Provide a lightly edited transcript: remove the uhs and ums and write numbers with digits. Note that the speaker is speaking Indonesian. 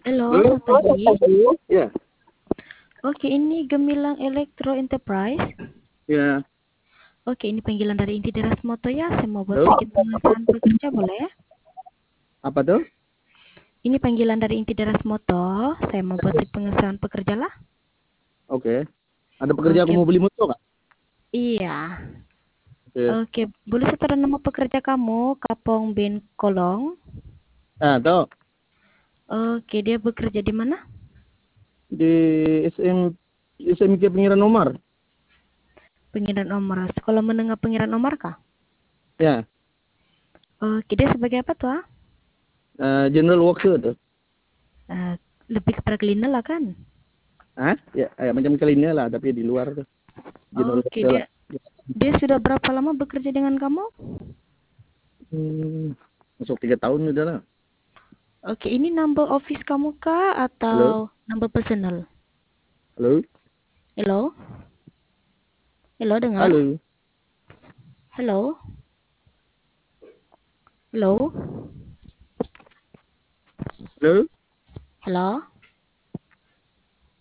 Halo, Halo, selamat pagi. ya, Oke, ini Gemilang Electro Enterprise. ya, Oke, ini panggilan dari Inti Deras Moto ya. Saya mau buat halo, sedikit pengesahan pekerja, boleh ya? apa tuh? Ini panggilan dari Inti Deras Moto. Saya mau buat sedikit pengesahan pekerja lah. Oke, ada pekerja aku Oke, mau beli motor kak? iya. Oke, Oke, boleh setorang nama pekerja kamu, Kapong Bin Kolong. nah, tuh Oke, dia bekerja di mana? di SMK Pengiran Nomor, Pengirian nomor. Sekolah menengah pengirian nomor kah? ya, Oke, dia sebagai apa tuh? General Worker tuh, Eh, Lebih kepada cleaner lah kan? ya, macam kalinya lah, tapi di luar tuh, General Oke, Worker lah. dia sudah berapa lama bekerja dengan kamu? Hmm, Masuk 3 tahun udah lah. Oke, ini number office kamu kah Halo, atau number personal? halo, Hello? Hello, dengar? halo, Hello? Hello? halo. Hello?